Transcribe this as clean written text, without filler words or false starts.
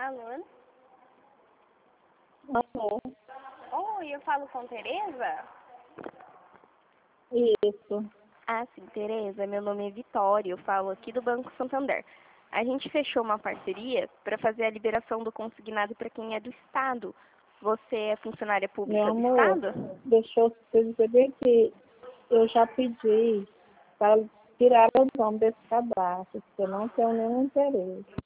Alô? Alô? Oi, eu falo com Tereza? Isso. Ah, sim, Tereza, meu nome é Vitória, eu falo aqui do Banco Santander. A gente fechou uma parceria para fazer a liberação do consignado para quem é do Estado. Você é funcionária Meu pública do amor, Estado? deixa eu perceber que eu já pedi para tirar o nome desse cadastro, porque eu não tenho nenhum interesse.